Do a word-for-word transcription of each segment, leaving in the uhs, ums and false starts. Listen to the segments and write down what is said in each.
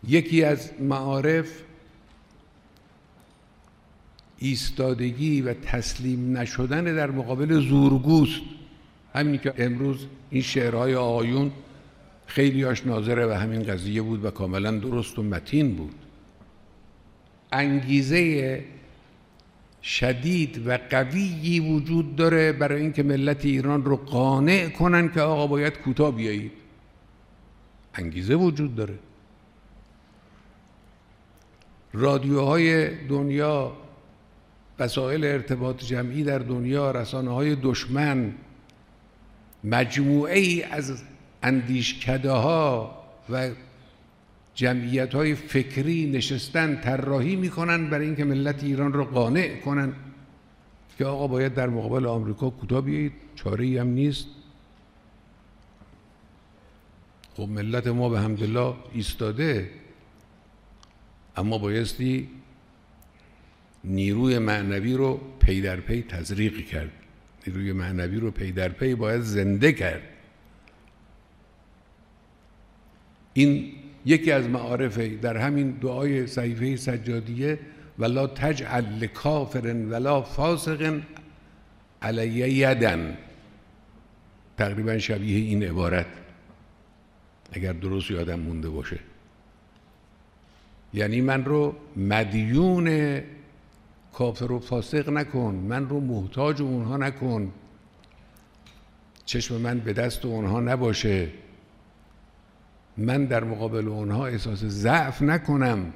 یکی از معارف ایستادگی و تسلیم نشدن در مقابل زورگوست. همین که امروز این شعرهای آقایون خیلی هاش ناظر به همین قضیه بود و کاملا درست و متین بود. انگیزه شدید و قویی وجود داره برای اینکه ملت ایران رو قانع کنن که آقا باید کوتاه بیایید. انگیزه وجود داره. رادیوهای دنیا، وسایل ارتباط جمعی در دنیا، رسانه‌های دشمن، مجموعه ای از اندیشکده ها و جمعیت های فکری نشستن طراحی میکنن برای اینکه ملت ایران رو قانع کنن که آقا باید در مقابل آمریکا کوتاه بیایید، چاره ای هم نیست. خب ملت ما به حمدالله ایستاده، اما بایستی نیروی معنوی رو پی در پی تزریق کرد. نیروی معنوی رو پی در پی باید زنده کرد. این یکی از معارفه در همین دعای صحیفه سجادیه، ولا تجعل لکافر ولا فاسق علی یدن، تقریبا شبیه این عبارت اگر درست یادم مونده باشه. یعنی من رو مدیون کافر و فاسق نکن، من رو محتاج اونها نکن، چشم من به دست اونها نباشه، من در مقابل اونها احساس ضعف نکنم.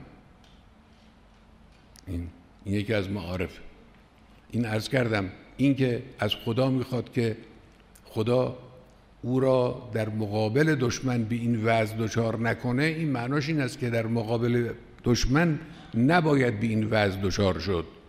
این, این یکی از معارف. این عرض کردم، این که از خدا میخواد که خدا او را در مقابل دشمن به این وضع دچار نکنه، این معناش این است که در مقابل دشمن نباید به این وضع دچار شد.